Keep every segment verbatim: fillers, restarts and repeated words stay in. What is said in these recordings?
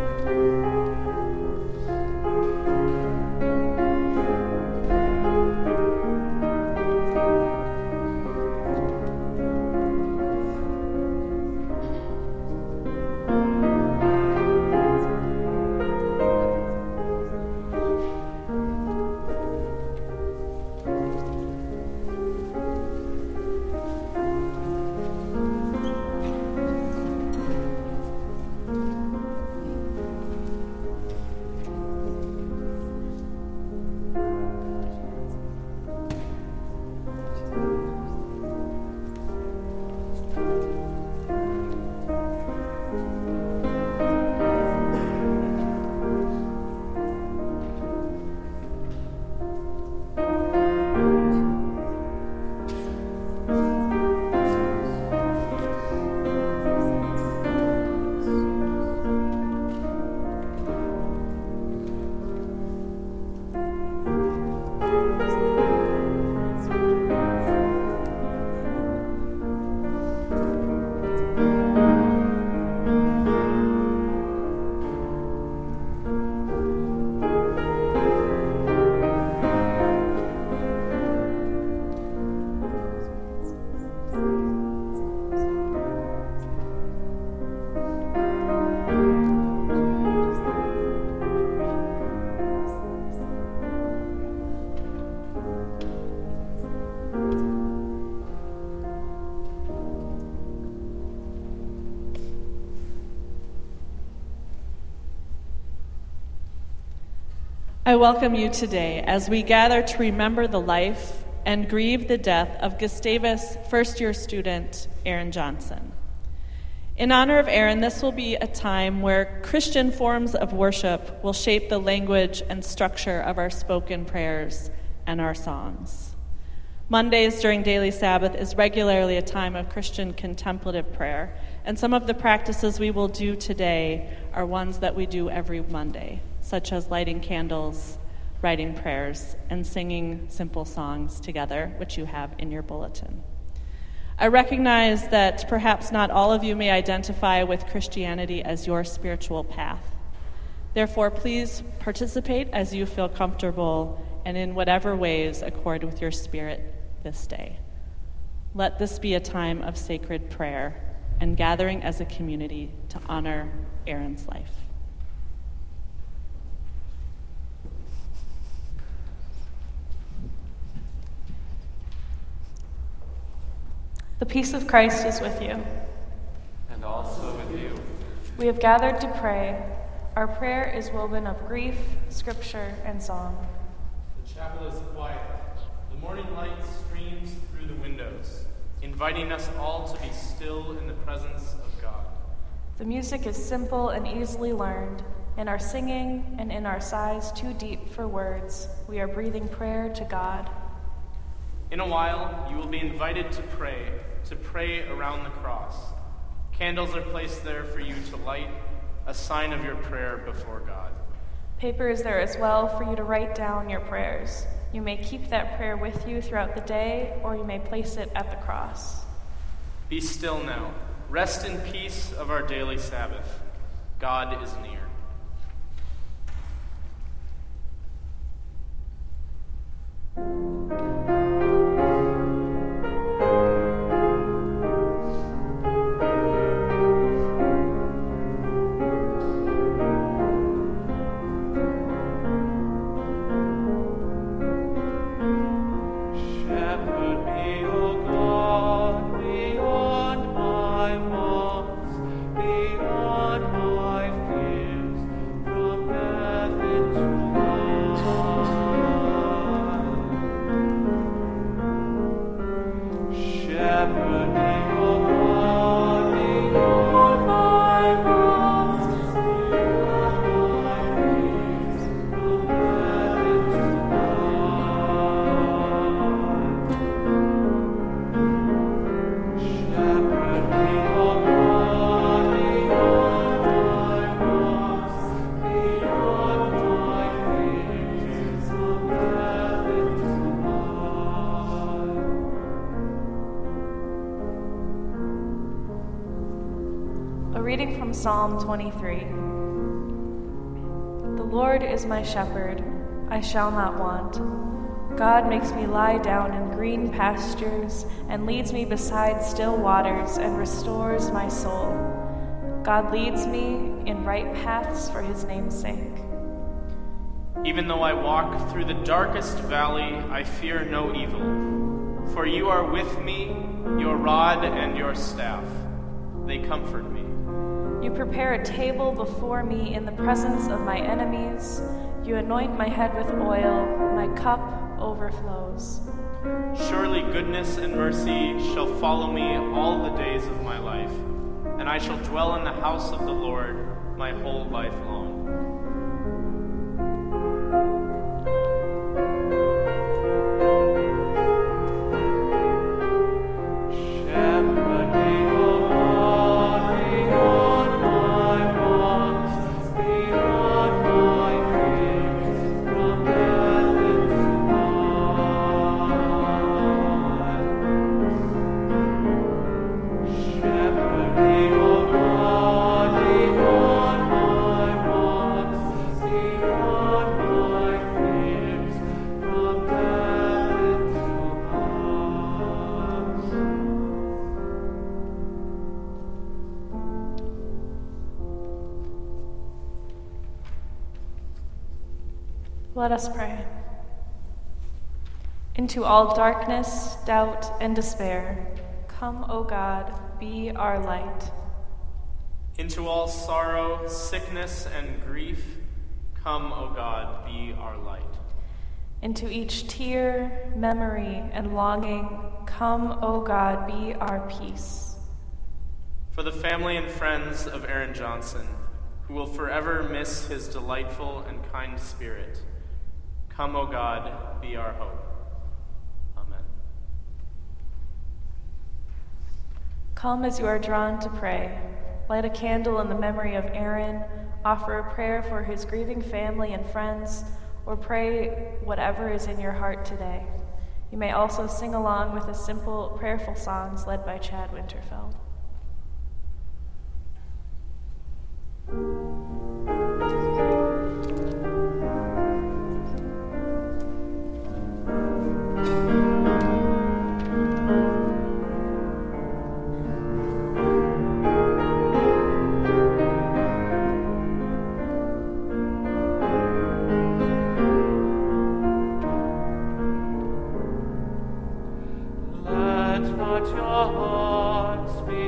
I welcome you today as we gather to remember the life and grieve the death of Gustavus first-year student Aaron Johnson. In honor of Aaron, this will be a time where Christian forms of worship will shape the language and structure of our spoken prayers and our songs. Mondays during Daily Sabbath is regularly a time of Christian contemplative prayer, and some of the practices we will do today are ones that we do every Monday, such as lighting candles, writing prayers, and singing simple songs together, which you have in your bulletin. I recognize that perhaps not all of you may identify with Christianity as your spiritual path. Therefore, please participate as you feel comfortable and in whatever ways accord with your spirit this day. Let this be a time of sacred prayer and gathering as a community to honor Aaron's life. The peace of Christ is with you. And also with you. We have gathered to pray. Our prayer is woven of grief, scripture, and song. The chapel is quiet. The morning light streams through the windows, inviting us all to be still in the presence of God. The music is simple and easily learned. In our singing and in our sighs too deep for words, we are breathing prayer to God. In a while, you will be invited to pray, to pray around the cross. Candles are placed there for you to light, a sign of your prayer before God. Paper is there as well for you to write down your prayers. You may keep that prayer with you throughout the day, or you may place it at the cross. Be still now. Rest in peace of our daily Sabbath. God is near. Psalm twenty-three. Lord is my shepherd, I shall not want. God makes me lie down in green pastures and leads me beside still waters and restores my soul. God leads me in right paths for his name's sake. Even though I walk through the darkest valley, I fear no evil. For you are with me, your rod and your staff, they comfort me. You prepare a table before me in the presence of my enemies. You anoint my head with oil, my cup overflows. Surely goodness and mercy shall follow me all the days of my life, and I shall dwell in the house of the Lord my whole life long. Let us pray. Into all darkness, doubt, and despair, come, O God, be our light. Into all sorrow, sickness, and grief, come, O God, be our light. Into each tear, memory, and longing, come, O God, be our peace. For the family and friends of Aaron Johnson, who will forever miss his delightful and kind spirit, come, O God, be our hope. Amen. Come as you are drawn to pray. Light a candle in the memory of Aaron, offer a prayer for his grieving family and friends, or pray whatever is in your heart today. You may also sing along with the simple, prayerful songs led by Chad Winterfeld. Let not your hearts be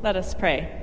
Let us pray.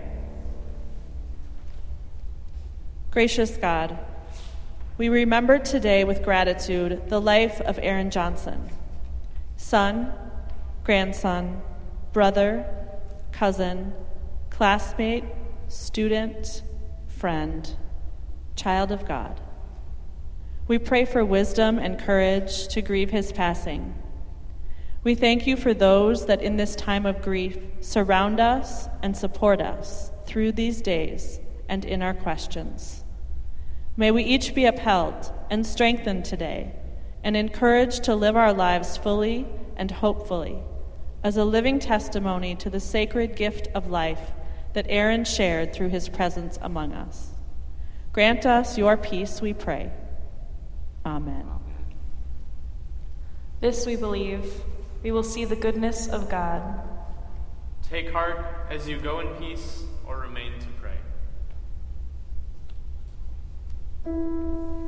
Gracious God, we remember today with gratitude the life of Aaron Johnson, son, grandson, brother, cousin, classmate, student, friend, child of God. We pray for wisdom and courage to grieve his passing. We thank you for those that in this time of grief surround us and support us through these days and in our questions. May we each be upheld and strengthened today and encouraged to live our lives fully and hopefully as a living testimony to the sacred gift of life that Aaron shared through his presence among us. Grant us your peace, we pray. Amen. This we believe, we will see the goodness of God. Take heart as you go in peace or remain to pray.